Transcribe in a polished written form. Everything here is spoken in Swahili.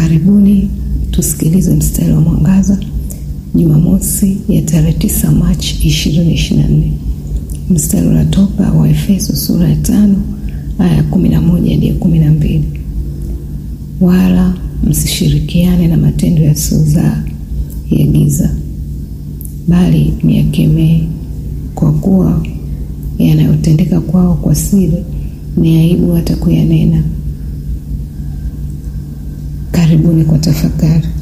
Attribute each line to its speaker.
Speaker 1: Karibuni tusikilize mstari wa mwangaza Jumamosi ya tarehe 9 Machi 2024. Mstari unatoka Waefeso sura ya 5 aya 11 hadi 12. Wala msishirikiane na matendo yasiyozaa ya giza, bali myakemee, kwa kuwa yanayotendeka kwao kwa siri ni aibu hata kuyanena. Karibuni kwa tafakari.